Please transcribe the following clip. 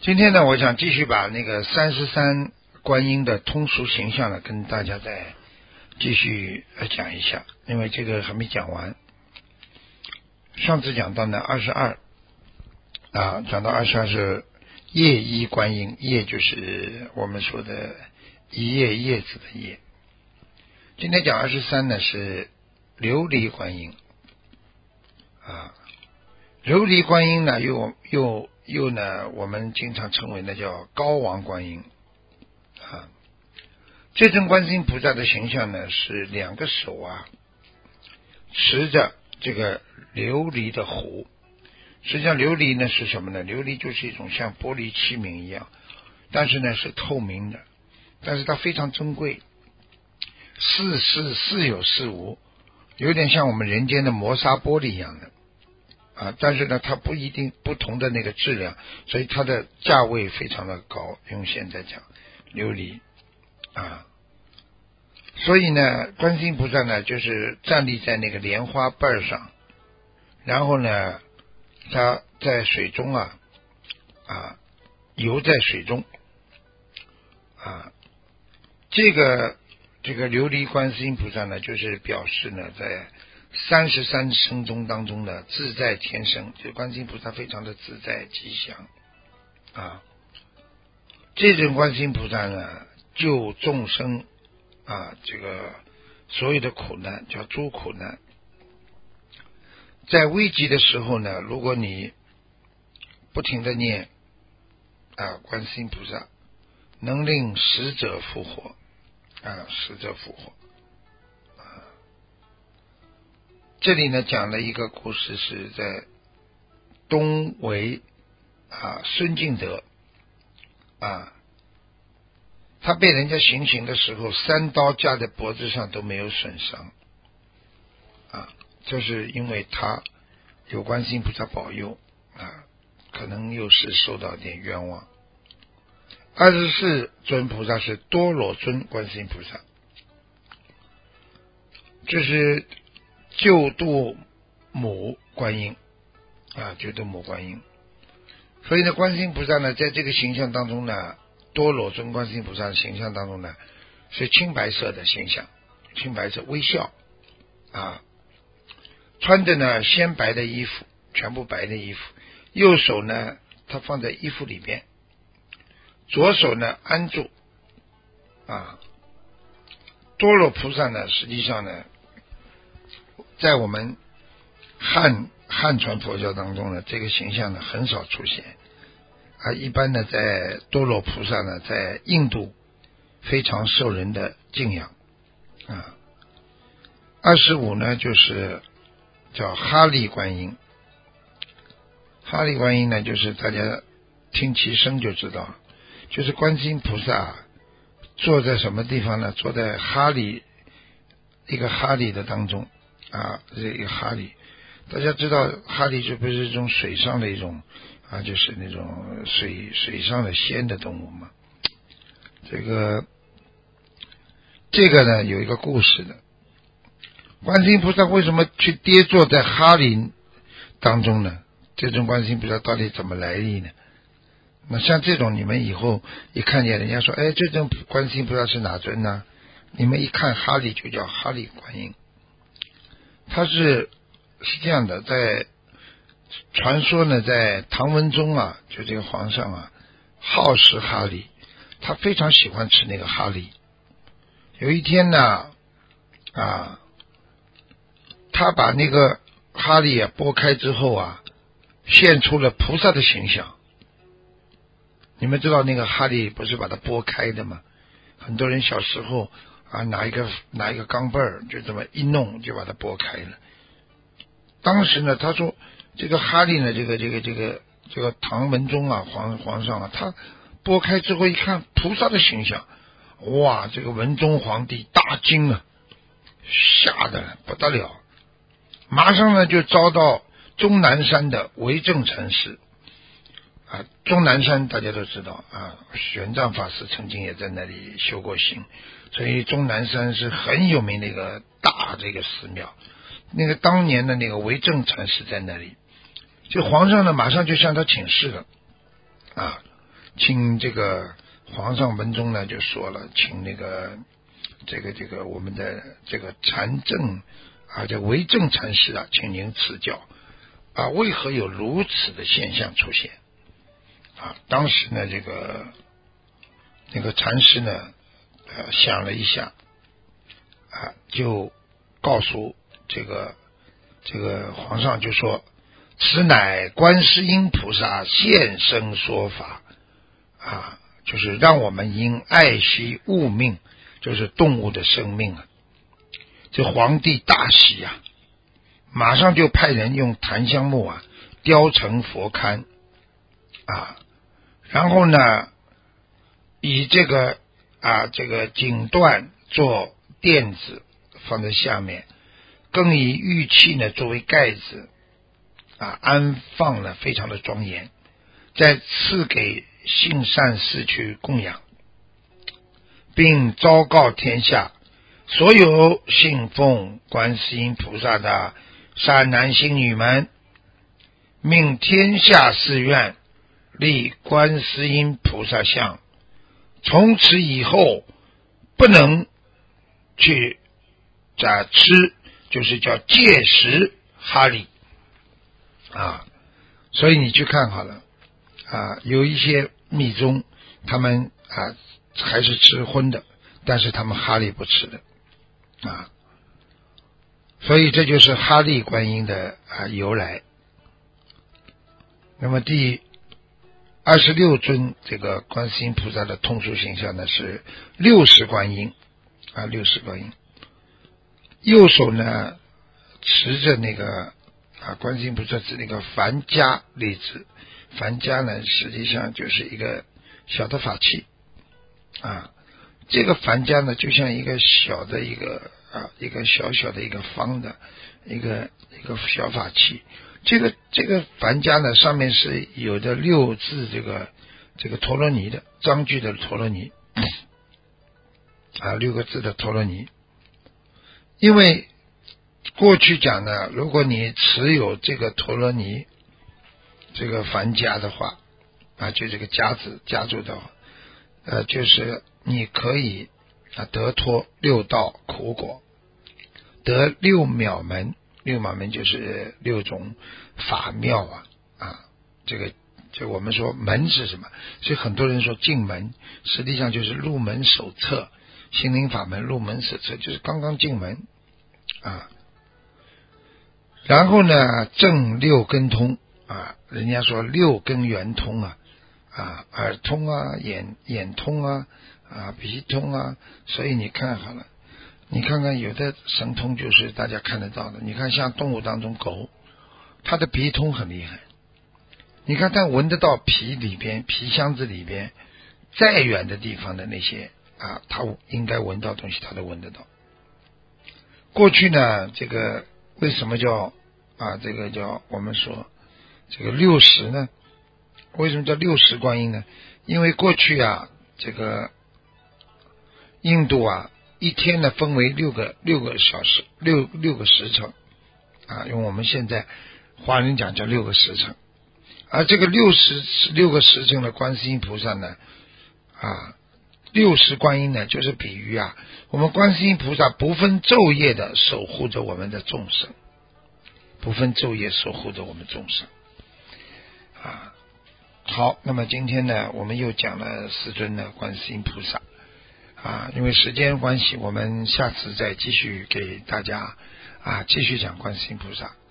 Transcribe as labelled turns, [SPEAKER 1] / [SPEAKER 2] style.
[SPEAKER 1] 今天呢，我想继续把那个33观音的通俗形象呢，跟大家再继续讲一下，因为这个还没讲完。上次讲到呢22讲到22是叶衣观音，叶就是我们说的一叶叶子的叶。今天讲23呢是琉璃观音琉璃观音呢又呢我们经常称为呢叫高王观音这尊观世音菩萨的形象呢是两个手持着这个琉璃的壶。实际上琉璃呢是什么呢？琉璃就是一种像玻璃器皿一样，但是呢是透明的，但是它非常珍贵，似有似无，有点像我们人间的磨砂玻璃一样的但是呢它不一定不同的那个质量，所以它的价位非常的高，用现在讲琉璃所以呢观世音菩萨呢就是站立在那个莲花瓣上，然后呢他在水中游在水中这个琉璃观世音菩萨呢就是表示呢在33生中当中的自在天生，就观世音菩萨非常的自在吉祥这种观世音菩萨呢救众生这个所有的苦难叫诸苦难。在危急的时候呢，如果你不停的念观世音菩萨，能令死者复活死者复活这里呢讲了一个故事，是在东魏孙敬德他被人家行刑的时候，3刀架在脖子上都没有损伤这是因为他有观世音菩萨保佑可能又是受到点冤枉。24尊菩萨是多罗尊观世音菩萨，这是救度母观音救度母观音。所以呢观世音菩萨呢在这个形象当中呢，多罗尊观世音菩萨的形象当中呢是青白色的形象，青白色微笑穿着呢鲜白的衣服，全部白的衣服，右手呢他放在衣服里边，左手呢安住多罗菩萨呢实际上呢在我们汉传佛教当中呢这个形象呢很少出现一般呢在多罗菩萨呢在印度非常受人的敬仰25呢就是叫哈利观音。哈利观音呢就是大家听其声就知道，就是观世音菩萨坐在什么地方呢？坐在一个哈利的当中这个哈利，大家知道哈利这不是一种水上的一种就是那种水上的仙的动物嘛。这个呢有一个故事的，观世音菩萨为什么去跌坐在哈利当中呢？这种观世音菩萨到底怎么来历呢？那像这种你们以后一看见人家说这种观世音菩萨是哪尊呢？你们一看哈利就叫哈利观音。他是这样的，在传说呢在唐文宗就这个皇上好食哈利，他非常喜欢吃那个哈利。有一天呢他把那个哈利剥开之后现出了菩萨的形象。你们知道那个哈利不是把它剥开的吗？很多人小时候拿一个钢镚儿就这么一弄就把它剥开了。当时呢他说这个哈利呢这个唐文宗皇上他剥开之后一看菩萨的形象，哇，这个文宗皇帝大惊吓得不得了，马上呢就遭到终南山的维正禅师终南山大家都知道玄奘法师曾经也在那里修过行，所以终南山是很有名的一个大这个寺庙。那个当年的那个维正禅师在那里，就皇上呢马上就向他请示了请这个皇上文中呢就说了，请那个这个我们的这个禅正这为正禅师啊，请您赐教为何有如此的现象出现当时呢那个禅师呢想了一下就告诉这个皇上，就说此乃观世音菩萨现身说法就是让我们应爱惜物命，就是动物的生命这皇帝大喜马上就派人用檀香木雕成佛龛然后呢以这个锦缎做垫子放在下面，更以玉器呢作为盖子安放了，非常的庄严，再赐给信善士去供养，并昭告天下所有信奉观世音菩萨的善男信女们，命天下寺院立观世音菩萨像，从此以后不能去吃，就是叫戒食哈利所以你去看好了有一些密宗他们还是吃荤的，但是他们哈利不吃的所以这就是哈利观音的由来。那么第26尊这个观世音菩萨的通俗形象呢是60观音60观音，右手呢持着那个观世音菩萨是那个梵迦例子，梵迦呢实际上就是一个小的法器这个梵迦呢就像一个小的一个小小的一个方的一个小法器，这个梵迦呢上面是有的6字这个陀罗尼的章句的陀罗尼6个字的陀罗尼。因为过去讲呢，如果你持有这个陀罗尼这个梵迦的话就这个迦字加住的话就是你可以得脱6道苦果，得6妙门，6妙门就是6种法妙这我们说门是什么？所以很多人说进门，实际上就是入门手册，心灵法门入门手册，就是刚刚进门然后呢正6根通人家说6根圆通耳通眼通鼻通所以你看好了，你看看有的神通就是大家看得到的，你看像动物当中狗，它的鼻通很厉害，你看它闻得到皮里边皮箱子里边再远的地方的那些它应该闻到东西它都闻得到。过去呢这个为什么叫这个叫我们说这个60呢？为什么叫60观音呢？因为过去这个印度一天呢分为6个小时6个时辰用我们现在华人讲叫6个时辰，而这个6个时辰的观世音菩萨呢60观音呢就是比喻我们观世音菩萨不分昼夜的守护着我们的众生，不分昼夜守护着我们众生好，那么今天呢我们又讲了4尊的观世音菩萨因为时间关系，我们下次再继续给大家继续讲观世音菩萨。